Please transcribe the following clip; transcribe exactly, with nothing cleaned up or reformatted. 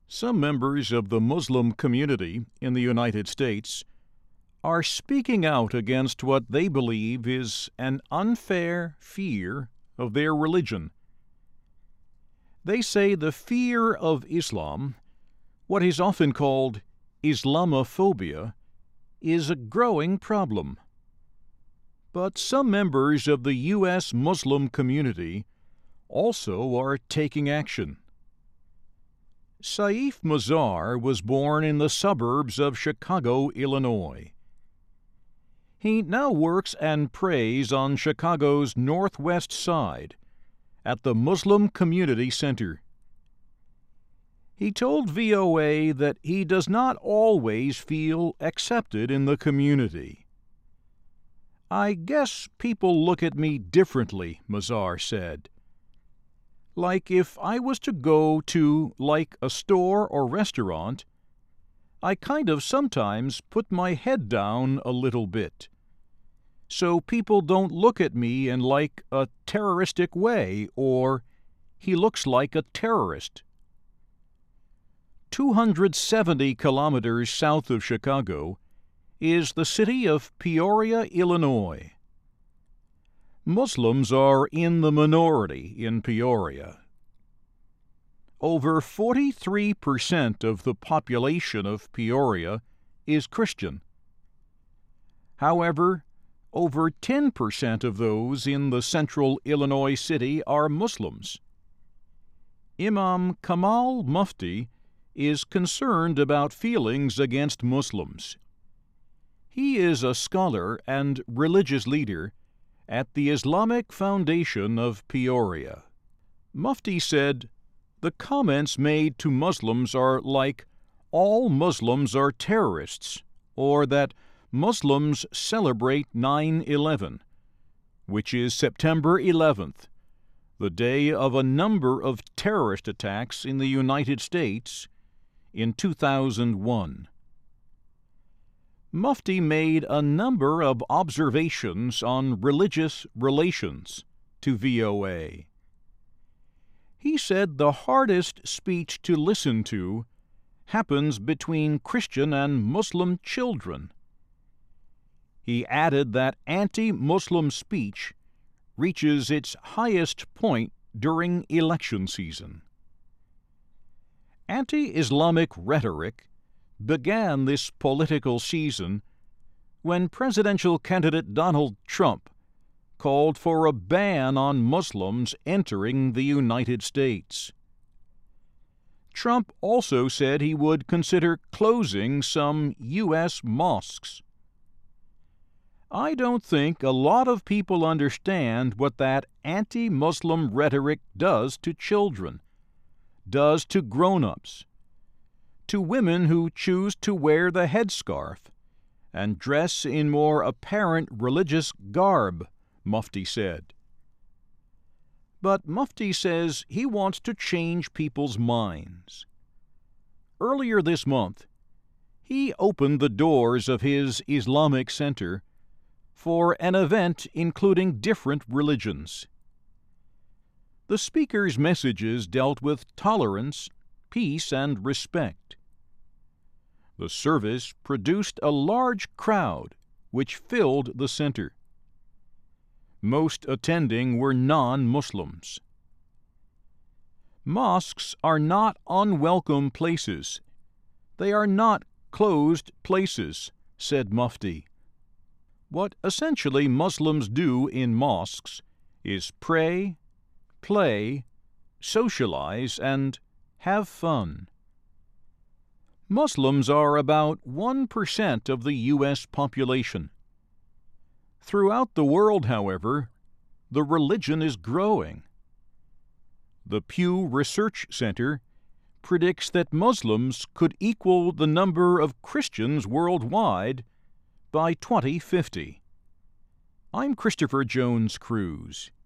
Some members of the Muslim community in the United States are speaking out against what they believe is an unfair fear of their religion. They say the fear of Islam, what is often called Islamophobia, is a growing problem. But some members of the U S Muslim community also are taking action. Saif Mazar was born in the suburbs of Chicago, Illinois. He now works and prays on Chicago's northwest side at the Muslim Community Center. He told V O A that he does not always feel accepted in the community. "I guess people look at me differently," Mazar said. "Like if I was to go to, like, a store or restaurant, I kind of sometimes put my head down a little bit, so people don't look at me in like a terroristic way or, 'He looks like a terrorist.'" two hundred seventy kilometers south of Chicago is the city of Peoria, Illinois. Muslims are in the minority in Peoria. Over forty-three percent of the population of Peoria is Christian. However, over ten percent of those in the central Illinois city are Muslims. Imam Kamal Mufti is concerned about feelings against Muslims. He is a scholar and religious leader at the Islamic Foundation of Peoria. Mufti said, "The comments made to Muslims are like, 'all Muslims are terrorists,' or that Muslims celebrate nine eleven, which is September eleventh, the day of a number of terrorist attacks in the United States in two thousand one. Mufti made a number of observations on religious relations to V O A. He said the hardest speech to listen to happens between Christian and Muslim children. He added that anti-Muslim speech reaches its highest point during election season. Anti-Islamic rhetoric began this political season when presidential candidate Donald Trump called for a ban on Muslims entering the United States. Trump also said he would consider closing some U S mosques. I don't think a lot of people understand what that anti-Muslim rhetoric does to children, does to grown-ups, to women who choose to wear the headscarf and dress in more apparent religious garb, Mufti said. But Mufti says he wants to change people's minds. Earlier this month, he opened the doors of his Islamic Center for an event including different religions. The speaker's messages dealt with tolerance, peace, and respect. The service produced a large crowd which filled the center. Most attending were non-Muslims. Mosques are not unwelcome places. They are not closed places, said Mufti. What essentially Muslims do in mosques is pray, play, socialize, and have fun. Muslims are about one percent of the U S population. Throughout the world, however, the religion is growing. The Pew Research Center predicts that Muslims could equal the number of Christians worldwide by twenty fifty. I'm Christopher Jones Cruz.